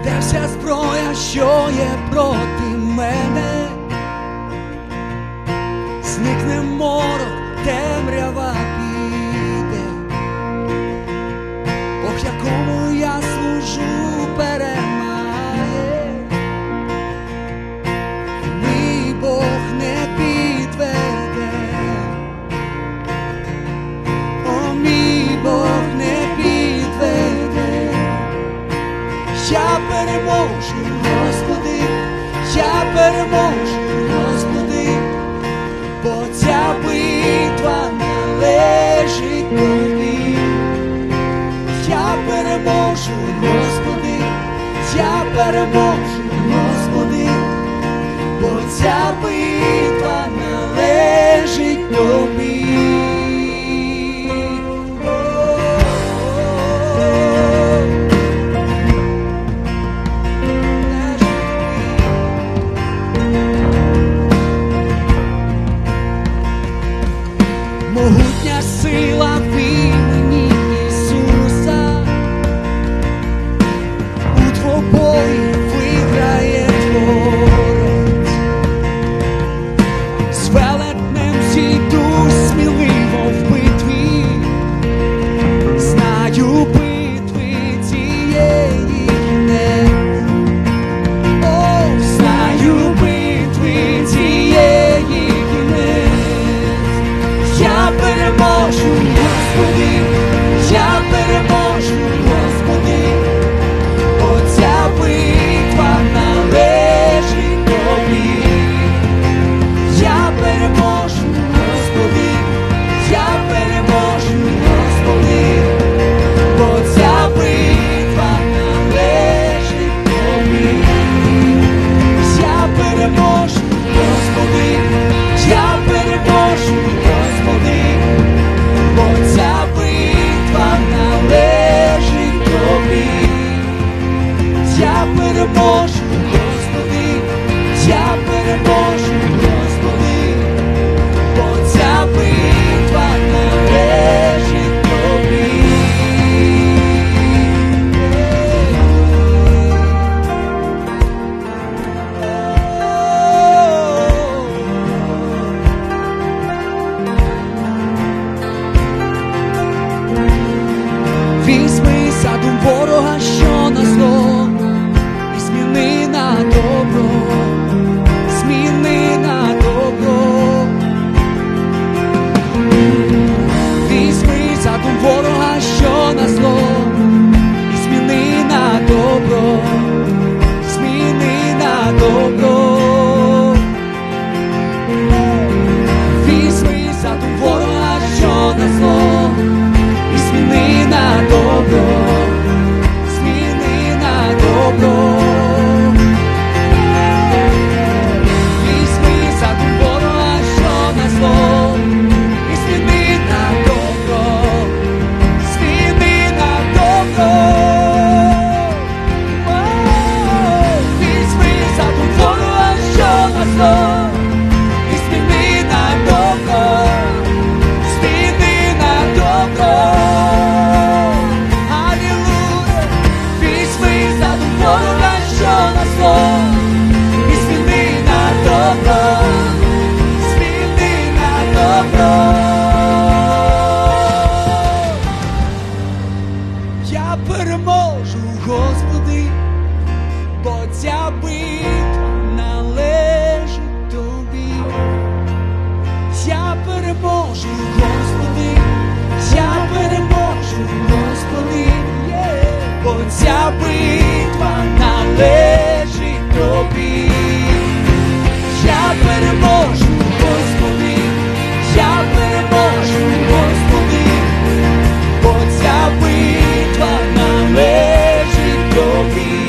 де вся зброя, що є проти мене, зникне морок, темрява піде, Бог, якому я служу, перемагає. Мій Бог не підведе, о, мій Бог не підведе. Я переможу, Господи, я переможу, Господи, бо ця битва належить Тобі. Я переможу, Господи, я переможу, Господи, бо ця битва належить Тобі. Могутня сила в імені Ісуса, у двобої виграє Творець. З велетнем зійду сміливо в битві, знаю битви цієї кінець. О, знаю битви цієї кінець. Я переможу, Господи, я переможу, Господи, бо ця битва належить Тобі. Я переможу, Господи, я переможу, Господи, бо ця битва належить Тобі. Я переможу, Господи, я переможу, Господи, бо ця битва належить Тобі. Я переможу, Господи, я переможу, Господи, бо ця битва належить Тобі. Візьми задум ворога, що на зло, і зміни на добро, зміни на добро. Візьми задум ворога, що на зло, і зміни на добро, зміни на добро. Візьми задум ворога, що на зло, і зміни на добро, зміни на добро. Візьми задум ворога, що на зло, і зміни на добро, зміни на добро. Візьми задум ворога, що на зло, і зміни на добро, зміни на добро. Я переможу, Господи, бо ця битва належить Тобі. Я переможу, Господи, я переможу, Господи, бо ця битва належить Тобі. Я переможу, Господи, я переможу, Господи, бо ця битва належить Тобі.